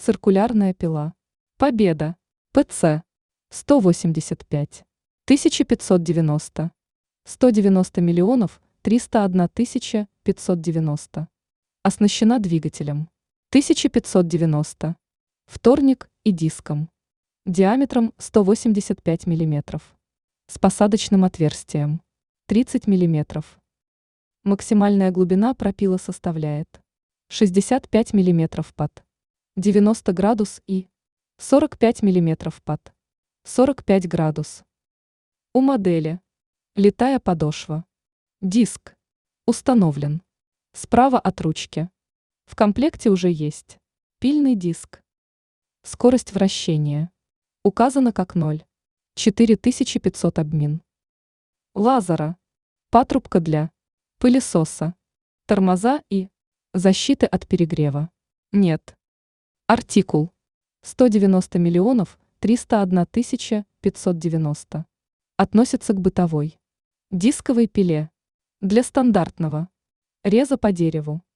Циркулярная пила. Победа. ПЦ. 185 590. 190 миллионов 301 тысяча 590. Оснащена двигателем. 1590. Вторник и диском. Диаметром 185 мм. С посадочным отверстием. 30 мм. Максимальная глубина пропила составляет 65 мм под 90 градус и 45 мм под 45 градус. У модели литая подошва. Диск установлен справа от ручки. В комплекте уже есть пильный диск. Скорость вращения указана как 0. 4500 обмин. Лазера. Патрубка для пылесоса. Тормоза и защиты от перегрева. Нет. Артикул. 190 миллионов 301 тысяча 590. Относится к бытовой дисковой пиле. Для стандартного реза по дереву.